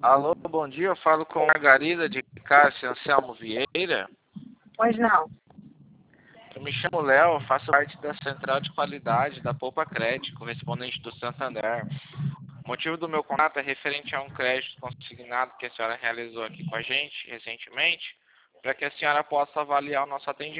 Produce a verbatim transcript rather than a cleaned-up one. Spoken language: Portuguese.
Alô, bom dia. Eu falo com Margarida de Cássio Anselmo Vieira. Pois não. Eu me chamo Léo, faço parte da Central de Qualidade da Poupa Crédito, correspondente do Santander. O motivo do meu contato é referente a um crédito consignado que a senhora realizou aqui com a gente recentemente, para que a senhora possa avaliar o nosso atendimento.